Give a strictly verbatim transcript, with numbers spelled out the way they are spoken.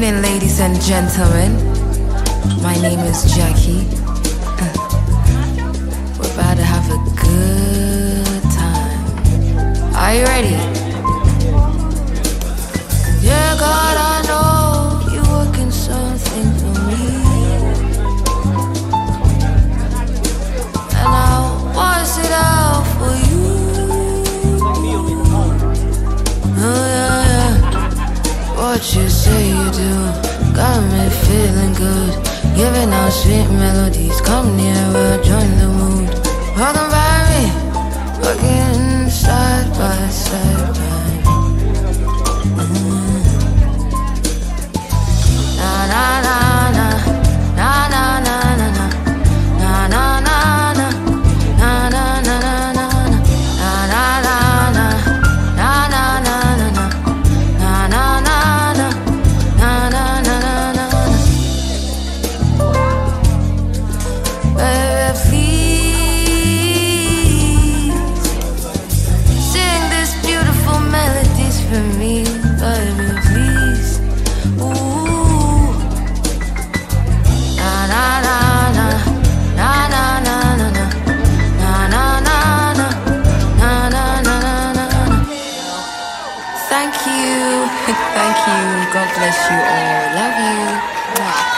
evening, ladies and gentlemen. My name is Jackie. We're about to have a good time. Are you ready? Yeah, God, I know you're working something for me, and I want it out for you. Oh yeah, yeah. What you say you do got me feeling good. Giving out sweet melodies. Come nearer, join the mood. Welcome by me, walking side by side by mm. Na na na na na na na na na na na na na na na na na na Thank you. God bless you all. Love you. Mwah.